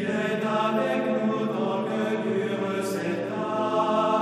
est avec nous tant que dure cet âge.